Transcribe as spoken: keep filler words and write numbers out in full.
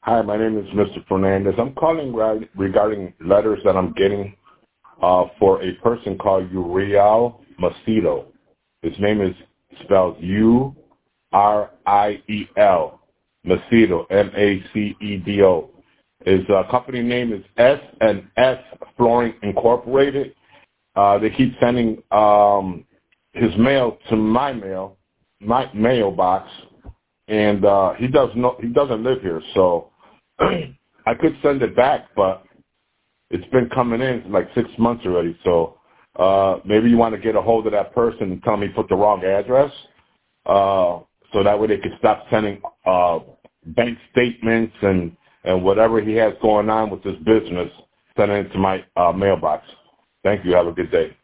Hi, my name is Mister Fernandez. I'm calling re- regarding letters that I'm getting uh, for a person called Uriel Macedo. His name is spelled U R I E L, Macedo, M A C E D O. His uh, company name is S and S Flooring Incorporated. Uh, they keep sending um, his mail to my mail, my mailbox, and uh, he does no, he doesn't live here, so I could send it back, but it's been coming in for like six months already. So uh, maybe you want to get a hold of that person and tell me he put the wrong address, uh, so that way they could stop sending uh, bank statements and and whatever he has going on with this business, sending it to my uh, mailbox. Thank you. Have a good day.